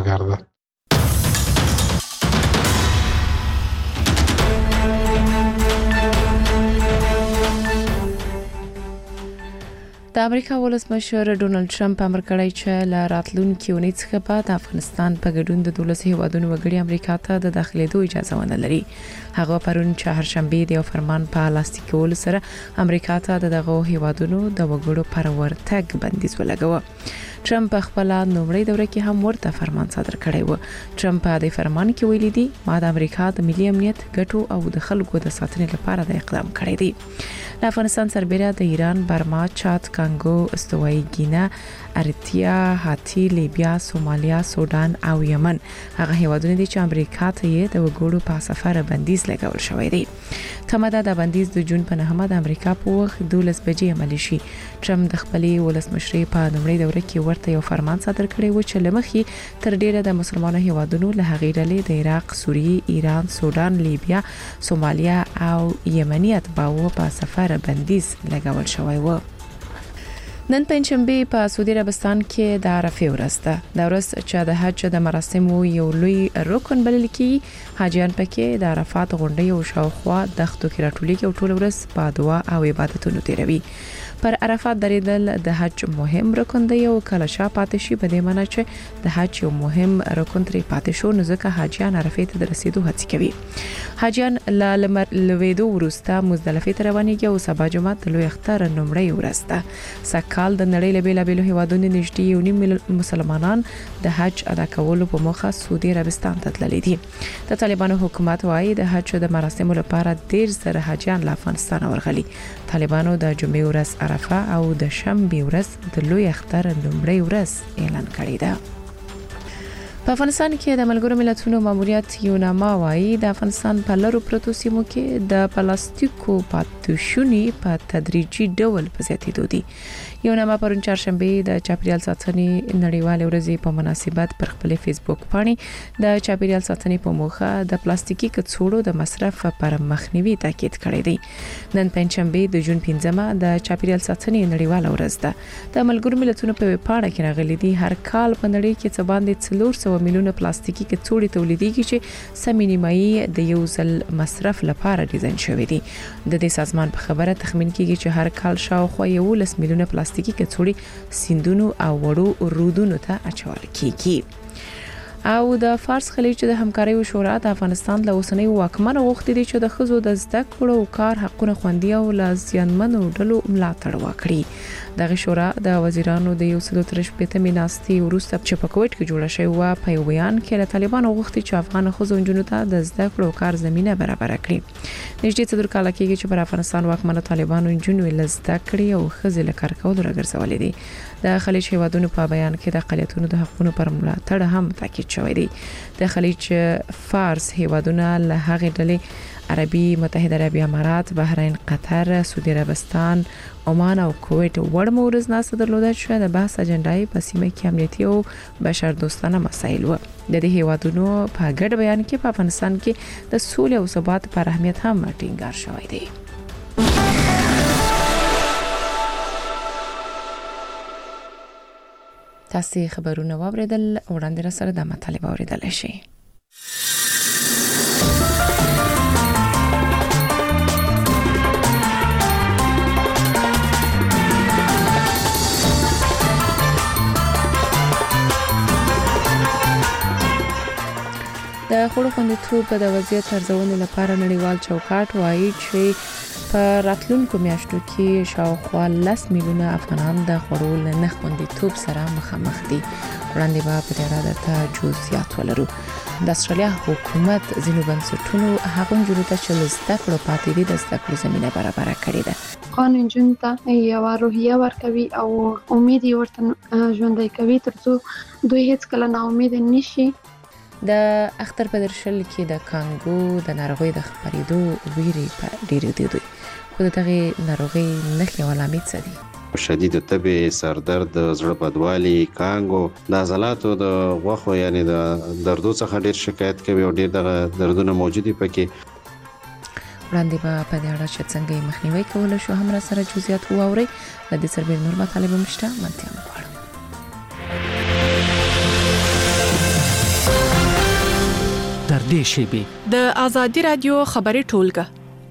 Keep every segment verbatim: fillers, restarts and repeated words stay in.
پکار ده. د امریکا ولسمشر ډونالد ټرمپ امر کړی چې له راتلونکي اونۍ څخه بعد افغانستان په ګډون د دولس هیوادونو وګړي امریکا ته د داخليدو اجازه ونه لري. هغه پرون چهارشنبه د یو فرمان په لاسلیک کولو سره امریکا ته دغه هیوادونو د وګړو پر ورتګ بندیز ولګاوه. ټرمپ خپل نومړی دوره کې هم ورته فرمان صادر کړی و. ټرمپ په دې فرمان کې ویلي دی ما د امریکا د ملي امنیت ګټو او د خلکو د ساتنې لپاره د اقدام کړی دی. د افغانستان سربېره د ایران، برما، چاد، کانګو، استوایي ګینا، ارتریا، هاتی، لیبیا، سومالیا، سودان او یمن هغه هیوادونه دي چې امریکا ته یې د وګړو په سفر بندیز لګول شوی دی. تماده د بندیز د جون په نهمه د امریکا په وخت دولس بجې عملی شي. ټرمپ د خپلې ولسمشرۍ په لومړۍ دوره کې ورته یو فرمان صادر کړی و چې لمخې تر ډیره د مسلمانانو هیوادونو له هغې ډلې د عراق، سوریه، ایران، سودان، لیبیا، سومالیا او یمنی اتباعو په سفر بندیز لګول شوی و. نن پنځشنبه په سعودي عربستان کې د عرفه ورځ ده. د ورځ چې د حج د مراسمو یو لوی رکن بلل کیږي. حاجیان پکې د عرفات غونډې او شاوخوا دښتو کې راټولېږي او ټول ورځ په دعا او عبادتونو تیروي. پر عرفات درېدل د حج مهم رکن دی او کله شا پاتې شي په دې معنی چې د حج یو مهم رکن ترې پاتې شو نو ځکه حاجیان عرفه ته د رسیدو هڅه کوي. حاجیان ل لمر لویدو ورسته مزدلفه ته روانېږي او سبا جمعه د لوی اختر نومړی ورځ ده. سکهال د نړۍ له بیلابېلو هیوادونو نږدې یو نیم مسلمانان د حج ادا کولو په موخه سعودي عربستان ته تللي دي. د طالبانو حکومت وايي د حج د مراسمو لپاره ډیر زره حاجیان له افغانستان ورغلي. طالبانو د جمعې ورځ عرفه او د شنبه ورځ د لوی اختر نومړی ورځ اعلان کړی ده. په افغانستان کې د ملګرو ملتونو ماموریت یوناما وايي د افغانستان په لرو پروتو سیمو کې د پلاستیکو پاتوشونی په تدریجي ډول په زیاتېدو دي. یوناما پرون چهارشنبه د چاپیریال ساتنې نړیوال ورځې په مناسبت پر خپل فیسبوک باندې د چاپیریال ساتنې په موخه د پلاستیکي کڅوړو د مصرف پر مخنیوي تاکید کړی دی. نن پنځشنبه د جون پنځمه د چاپیریال ساتنې نړیوال ورځ ده. د ملګرو ملتونو په ویبپاڼه کې راغلي دي هر کال په نړۍ کې څه باندې څلور سوه میلیونه پلاستیکي کڅوړې تولیدېږي چې سمې نیمایي د یو ځل مصرف لپاره ډیزاین شوی دي. د دې سازمان په خبره تخمین کیږي چې هر کال شاوخوا یولس میلیونه پلاستیکي کڅوړې سیندونو او وړو رودونو ته اچول کیږي. او د فارس خلیج د همکاري شورا د افغانستان له اوسنۍ واکمنو غوښتي دي چې د خزو د زده کړو او کار حقوقو خوندي او لازمنو ډلو ملاتړ وکړي. دغه شورا د وزیرانو د یو سلو تر شپږمې ناستي ورسته چې په کوټ کې جوړه شوی و په یو بیان کې له طالبانو غوښتي چې افغان خزو انجونو ته د زده کړو او کار زمينه برابر کړي. نږدې څلور کاله کېږي چې پر افغانستان واکمنو طالبانو انجونو له زده کړې او خزې له کار کولو راګرځولې دي. د خلیج هیوادونو په بیان کې د اقلیتونو د حقوقو پر ملاتړ هم تاکید شوی دی. د خلیج فارس هیوادونه له هغه ډلې عربي متحده عربي امارات، بحرین، قطر، سعودي عربستان، عمان او کویت وړ مورز ناسه درلوده چې د بحث اجنډای په سیمه کې امنیتي او بشر دوستانه مسایل و. د دې هیوادونو په ګډ بیان کې په افغانستان کې د سولې او ثبات پر اهمیت هم ټینګار شوی دی. تاسو خبرونه واوریدل وړاندې را سره د مطالبه اوریدل شي. د خوړو خوندیتوب د وضعیت ارزونې لپاره نړیوال چوکاټ وايي چې په راتلونکو میاشتو کې شاوخوا لس میلیونه افغانان د خوړو له نه خوندیتوب سره مخامخ دي. وړاندې به په دې اړه د جزئیات ولرو. د استرالیا حکومت ځینو بنسټونو هغه نجونو ته چې زده کړو پاتې دي د زده کړو زمینه برابر کړې ده. افغان نجونو ته یو روحیه ورکوي او امید یې ورته ژوندۍ کوي ترڅو دوی هیڅ کله نا امید نشي. د اختر په درشل کې د کانګو د ناروغۍ د خپرېدو ویرې په ډېرې دي دوی خو د دغې ناروغۍ نښې او علامې څه دي؟ شدید تبې، سردرد، زړه بدوالي، کانګو، د عضلاتو د غوښو یعنی د دردو څخه ډېر شکایت کوي او ډېر دغه دردونه موجود دي پکې. وړاندې به په دې اړه چې څنګه یې مخنیوی کولی شو هم را سره جزئیات واورئ. له دې سربېره نور مطالب هم شته، منتیا مو غواړم. نږدې شیبې. د ازادي رادیو خبري ټولګه.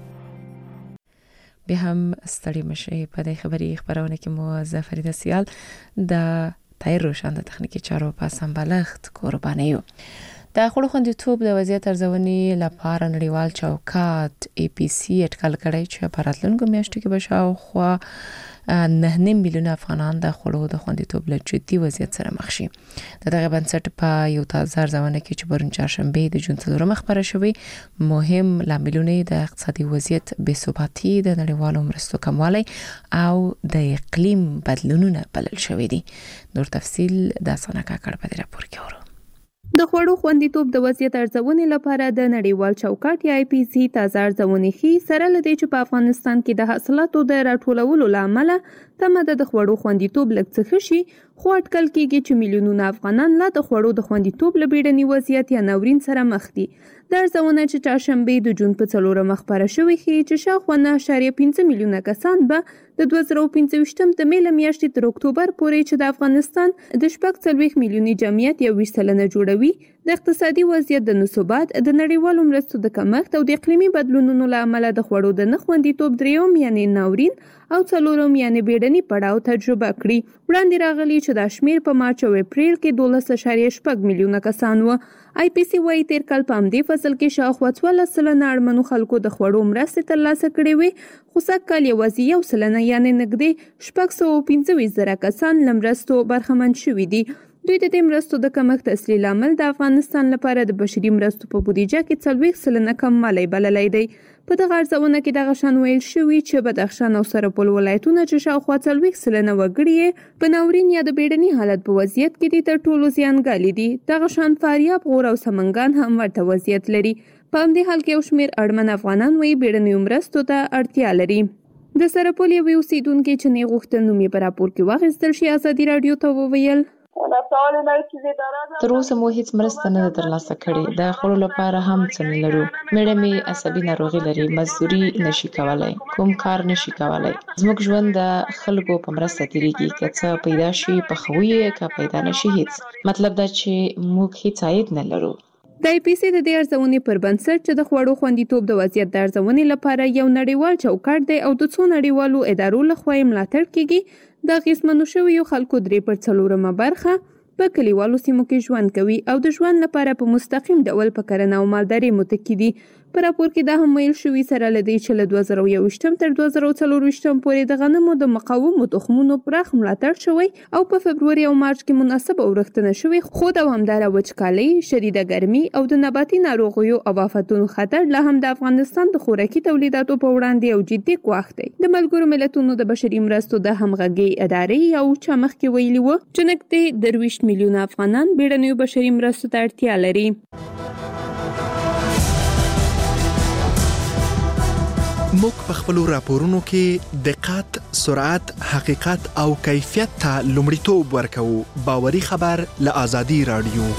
به هم ستړي مشي په دې خبري خبرونه کې مو ظفر سیال د تایر روشن د تخنیکی چارو په سمبالښت قرباني یو. د خړو خوندیتوب د وضعیت ارزونې لپاره نړیوال چوکاټ ای پی سی اټکل کړی چې په راتلونکو میاشتو کې به شاوخوا نه نیم میلیون افغانان د خړو د خوندیتوب له جدي وضعیت سره مخ شي. د دغه بنسټ په یو تازه ارزونه کې چې پرون چهارشنبه د جون څلورمه خبره شوې، مهم لاملونه د اقتصادي وضعیت بې ثباتي، د نړیوالو مرستو کموالی او د اقلیم بدلونونه بلل شوې دي. نور تفصیل د سنا کاکړ په راپور کې اورو. د خوړو خوندیتوب د وضعیت ارزونې لپاره د نړیوال چوکاټ یا ای پی سی تازه ارزونې خي سره لدی چې په افغانستان کې د حاصلاتو د راټولولو لامل تمه د خوړو خوندیتوب لږ څه شي، خو اټکل کېږي چې میلیونونه افغانان لا د خوړو د خوندیتوب له بیړني وضعیت یا ناورین سره مخ دي. د ارزونه چې چهارشنبه د جون په څلورمه خبره شوې ښيي چې شاوخوا نه اعشاریه پنځه میلیونه کسان به د دوه زره پنځه ویشتم د مې له میاشتې تر اکتوبر پورې چې د افغانستان د شپږ څلوېښت میلیوني جمعیت یوویشت سلنه جوړوي، د اقتصادي وضعیت د نثبات، د نړیوالو مرستو د کمښت او د اقلیمي بدلونونو له امله د خوړو د نه خوندیتوب درېیم یعنې ناورین او څلورم یعنې بیړني پړاو تجربه کړي. وړاندې راغلي چې دا شمیر په مارچ او اپریل کې دولس اعشاریه شپږ میلیونه کسان و. آی پی سی وايي تیر کال په همدې فصل کې شاوخوا څوارلس سلنه اړمنو خلکو د خوړو مرستې ترلاسه کړې وې، خو سږ کال یوازې یو سلنه یعنې نږدې شپږ سوه پنځه ویشت زره کسان له مرستو برخمن شوي دي. دوی د دې مرستو د کمښت اصلي لامل د افغانستان لپاره د بشري مرستو په بودیجه کې څلوېښت سلنه کموالی بللی دی. په دغه ارزونه کې دغه شان ویل شوي چې بدخشان او سرپل ولایتونه چې شاوخوا څلوېښت سلنه وګړي یې په ناورین یا د بیړني حالت په وضعیت کې دي تر ټولو زیانګالي دي. دغه شان فاریاب، غور او سمنګان هم ورته وضعیت لري. په همدې حال کې یو شمېر اړمن افغانان وایي بیړنیو مرستو ته اړتیا لري. د سرپل یوې اوسیدونکې چې نه غوښتل نوم یې په راپور کې واخیستل شي ازادي راډیو ته وویل تر اوسه مو هیڅ مرسته نه ترلاسه کړې. د خوړو لپاره هم څه نه لرو. مېړه مې عصبي ناروغي لري، مزدوري نشي کولای، کوم کار نشي کولای. زموږ ژوند د خلکو په مرسته تیریږي، که څه پیدا شي پخوي، که پیدا نشي هیڅ. مطلب دا چې موږ هیڅ عاید نه لرو. د ای پی سی د دې ارزونې پر بنسټ چې د خوړو خوندیتوب د وضعیت د ارزونې لپاره یو نړیوال چوکاټ دی او د څو نړیوالو ادارو لخوا یې ملاتړ کیږي، د اغېزمنو شویو خلکو درې پر څلورمه برخه په کلیوالو سیمو کې ژوند کوي او د ژوند لپاره په مستقیم ډول په کرنه او مالدارۍ متکي دي. په راپور کې دا هم ویل شوي سره له دې چې له دوه زره یوویشتم تر دوه زره څلورویشتم پورې د غنمو د مقاومو تخمونو پراخ ملاتړ شوی او په فبروري او مارچ کې مناسبه اورښتنه شوې، خو دوامداره وچکالۍ، شدیده ګرمي او د نباتي ناروغیو او آفتونو خطر لا هم د افغانستان د خوراکي تولیداتو په وړاندې یو جدي ګواښ دی. د ملګرو ملتونو د بشري مرستو د همغږۍ ادارې یو چا مخکې ویلي و چې نږدې درویشت میلیونه افغانان بیړنیو بشري مرستو ته اړتیا لري. موږ په خپلو راپورونو کې دقت، سرعت، حقیقت او کیفیت ته لومړیتوب ورکوو. باوري خبر له ازادي راډیو.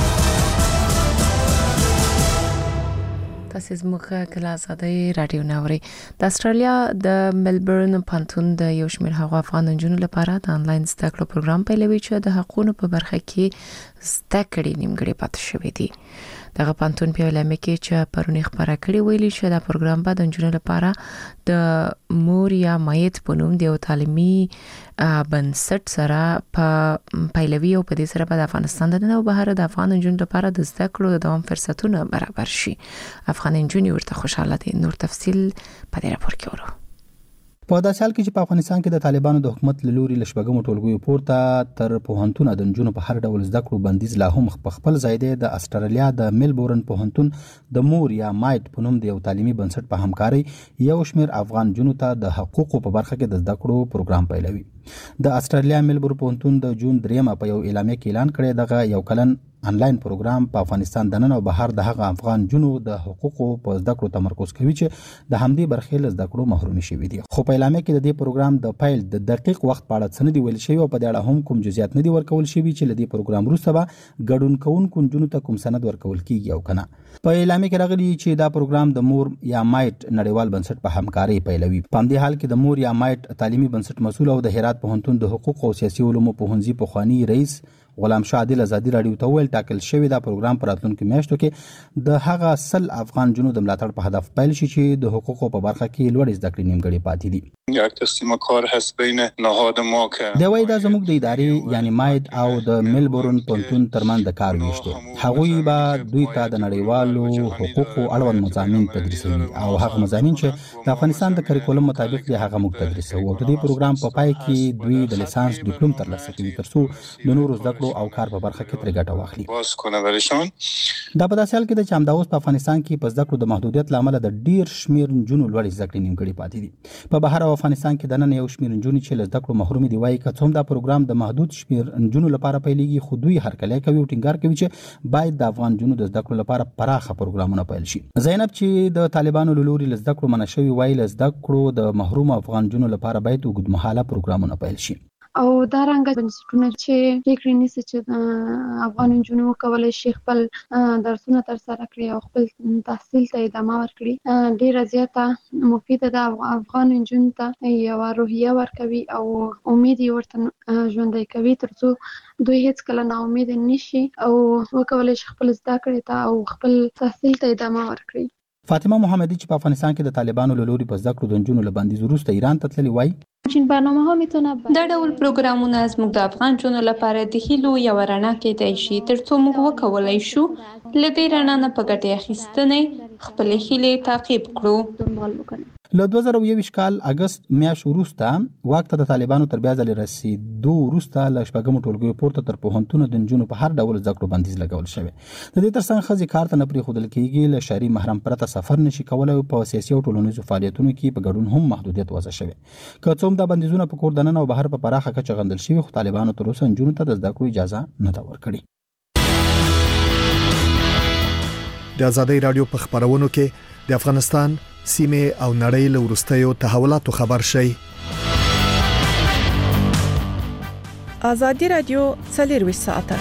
تاسو زموږ کله ازادي راډیو نوري. د استرالیا د ملبورن پانتون د یو شمېر هغو افغان نجونو لپاره د انلاین زده کړو پروګرام پیلوي چې د حقوقو په برخه کې زده کړې نیمګړې پاتې شوې دي. دغه پانتون په اعلامیه کې چې پرونی خبره کړې ویلي چې دا پروګرام به د نجونو لپاره د مور یا مایت په نوم د یو تعلیمي بنسټ سره په پیلوي او په دې سره به د افغانستان د ننه او بهر د افغان نجونو لپاره د زده کړو د دوام فرصتونه برابر شي. افغان نجونې ورته خوشاله دي. نور تفصیل په دې راپور کې اورو. په داسې حال کې چې په افغانستان کې د طالبانو د حکومت له لوري له شپږمو ټولګیو پورته تر پوهنتون د نجونو په هر ډول زده کړو بندیز لا هم په خپل ځای دی. د استرالیا د ملبورن پوهنتون د مور یا مایت په نوم د یو تعلیمي بنسټ په همکاري یو شمېر افغان نجونو ته د حقوقو په برخه کې د زده کړو پروګرام پیلوي. د استرالیا ملبورن پوهنتون د جون دریمه په یو اعلامیه کې اعلان کړی دغه یو کلن انلاین پروګرام په افغانستان د نن او بهر د هغه افغان جنو د حقوقو په زده کړو تمرکز کوي چې د همدې برخې له زده کړو محروم شوي دي. خو په اعلامیه کې د دې پروګرام د پیل د دقیق وخت په اړه څه نه دی ویل شوی او په دې اړه هم کوم جزئیات نه دي ورکول شوي چې له دې پروګرام وروسته به ګډون کوونکو نجونو ته کوم سند ورکول کیږي او کنه. په اعلامیه کې راغلي چې دا پروګرام د مور یا مایټ نړیوال بنسټ په همکاري پیلوي. په همدې حال کې د مور یا مایټ تعلیمي بنسټ مسؤل او د هرات پوهنتون د حقوق او سیاسي علومو پوهنځي پخوانی رئیس غلام شاه عادل ازادي رادیو ته ویل ټاکل شوی دا پروګرام پر راتلونکو میاشتو کې د هغه سل افغان جنو د ملاتړ په هدف پیل شي چې د حقوقو په برخه کې لوړ زده کړې نیمګړې پاتې دي. یک تقسیم کار هست بین نهاد ما که دا وایي دا زموږ د ادارې یعنی ماید او د ملبورن پونتون ترمن د کار ویش دی. هغوی به دوی ته د نړیوالو حقوقو اړوند مضامین تدریسوي او هغه مضامین چې د افغانستان د کریکولم مطابق دی هغه موږ تدریسوو. او د دې پروګرام په پای کې دوی د لیسانس ډیپلوم ترلاسه کوي ترڅو د نورو زده کړو او کار په برخه کې ترې ګټه واخلي. باز کنه برشان دا په داسې حال کې د چې همدا اوس په افغانستان کې په زده کړو د محدودیت لامل د ډیر شمیر نجونو لوړ زده کړې نیمګړې پاتې دي. په بهر او افغانستان کې د نن یو شمیر نجونې چې له زده کړو محروم دي وایي که څوم دا پروګرام د محدود شمیر نجونو لپاره پیلېږي خو دوی هرکلی کوي او ټینګار کوي چې باید د افغان نجونو د زده کړو لپاره پراخه پروګرامونه پیل شي. زینب چې د طالبانو له لوري له زده کړو منع شوي وایي له زده کړو د محروم افغان نجونو لپاره باید اوږدمهاله پروګرامونه پیل شي. او دا رنګه بنسټونه چې فکر نیسي چې افغان نجونې وکولای شي خپل درسونه ترسره کړي او خپل تحصیل ته ادامه ورکړي ډیره زیاته مفیده ده. افغان نجونو ته یوه روحیه ورکوي او امید یې ورته ژوندی کوي ترڅو دوی هیڅ کله ناامیده نشي او وکولای شي خپل زده کړې ته او خپل تحصیل ته ادامه ورکړي. فاطمه محمدی چې په افغانستان کې د طالبانو له لوري په زده کړو د نجونو له بندیز وروسته ایران ته تللي وایي دا ډول پروګرامونه زموږ د افغان جنونو لپاره د هیلو یو رڼا کېدای شي ترڅو موږ وکولای شو له دې رڼا نه په ګټې اخیستنې خپلې هیلې تعقیب کړو. له دوه زره یوویشت کال اگست میاشت وروسته واک ته د طالبانو تر بیا ځلې رسېدو وروسته له شپږمو ټولګیو پورته تر پوهنتونو د نجونو په هر ډول زده کړو بندیز لګول شوی. د دې ترڅنګ ښځې کار ته نه پرېښودل کېږي، له شرعي محرم پرته سفر نشي کولی او په سیاسي او ټولنیزو فعالیتونو کې په ګډون هم محدودیت وضع شوی. که څه هم دا بندیزونه په کور دننه او بهر په پراخه کچه غندل شوي خو طالبانو تر اوسه نجونو ته د زده کړو اجازه نه ده ورکړې. د ازادۍ رادیو په خبرونو کې د افغانستان سیمه او نړۍ له وروستیو تحولاتو خبر شي. ازادي رادیو څلور ساعته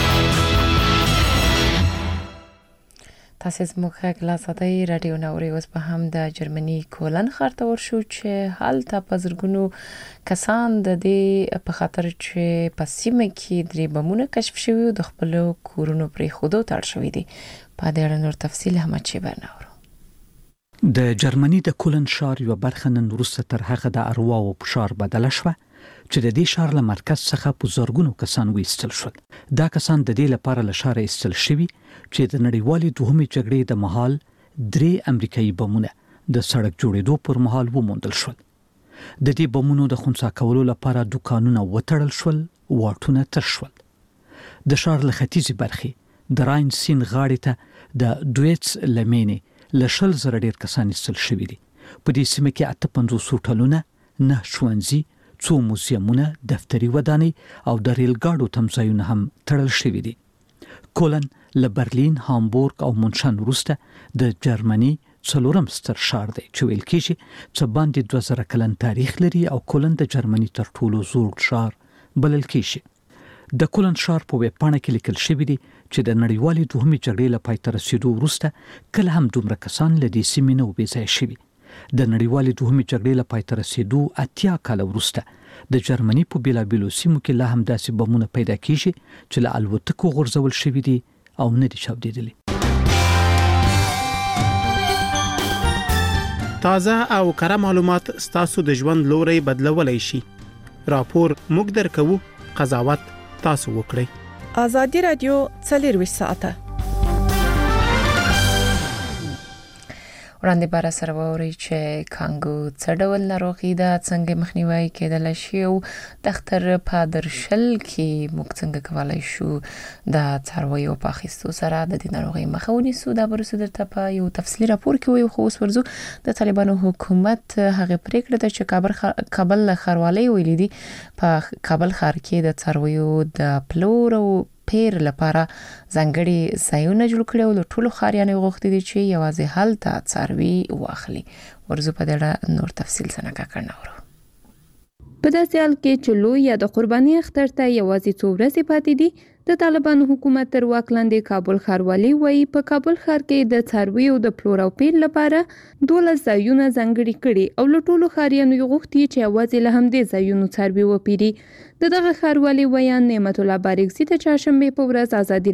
تاسو زموږ غږ له ازادۍ رادیو نوري اوس په هم د جرمني کولن ښار ته ورشو چې هلته په زرګونو کسان د دې په خاطر چې په سیمه کې درې بمونه کشف شوي د خپل کورونو پرې خودو تړ شوي دي. په دې اړه نور تفصیل هم چې برناورو. د جرمني د کولن ښار یو برخه نن وروسته تر هغه د ارواو په ښار بدله شوه چې د دې ښار له مرکز څخه په زرګونو کسان وایستل شول. دا کسان د دې لپاره له ښاره ایستل شوي چې د نړیوالې دوهمې جګړې د مهال درې امریکایي بمونه د سړک جوړېدو پر مهال وموندل شول. د دې بمونو د خنثی کولو لپاره دوکانونه وتړل شول، واټونه تر شول. د ښار له ختیځې برخې د راین سیند غاړې ته د دویتس لمینې له شل زره ډیر کسان ایستل شوي دي. په دې سیمه کې اته پنځوس هوټلونه، نه ښوونځي، څو موزیمونه، دفتري ودانۍ او د ریل ګاډو تمځایونه هم تړل شوي دي. کولن له برلین، هامبورګ او مونشن وروسته د جرمني څلورم ستر ښار دی چې ویل کېږي چې باندې دوه زره کلن تاریخ لري او کولن د جرمني تر ټولو زوړ ښار بلل کېږي. د کولن ښار په ویب پاڼه کې لیکل شوی دی چې د نړیوالې دوهمې جګړې له پای ته رسېدو وروسته کله هم دومره کسان له دې سیمې نه وبېځایه شوي. د نړیوالې دوهمې جګړې له پای ته رسېدو اتیا کاله وروسته د جرمني په بېلابېلو سیمو کې لا هم داسې بمونه پیدا کېږي چې له الوتکو غورځول شوي دي او نه دي چاودېدلي. تازه او کره معلومات ستاسو د ژوند لوري بدلولای شي. راپور موږ درکوو، قضاوت تاسو وکړئ. ازادي رادیو څلور ساعته وړاندې بار سره ووري چې کانګو څه ډول ناروغي ده، څنګه مخنیوي کېدل شي او د اختر په درشل کې موږ څنګه کولای شو د څارویو په اخیستو سره د دې ناروغي مخه ونیسو. دا برسه درته په یو تفصیلي راپور کې وي. خو اوس ورزو د طالبانو حکومت هغه پریکړه ده چې کابل خ... کابل خاروالۍ ویلي دي په کابل ښار کې د څارویو د پلور او پیر لپاره ځانګړي ځایونه جوړ کړي او د ټولو ښاریانو غوښتي دي چې یوازې هلته څاروي واخلي. ورزو په دې اړه نور تفصیل څنګه کړناورو. په داسې حال کې چې لوی یا د قرباني اختر ته یوازې څو ورځې پاتې دي، د طالبانو حکومت تر واک لاندې کابل ښاروالي وایي په کابل ښار کې د څارویو د پلور او پیل لپاره دولس ځایونه ځانګړي کړي او له ټولو ښاریانو یې غوښتي چې یوازې له همدې ځایونو څاروي وپیري. د دغه ښاروالي ویان نعمت الله بارکزي د چهارشنبې په ورځ ازادي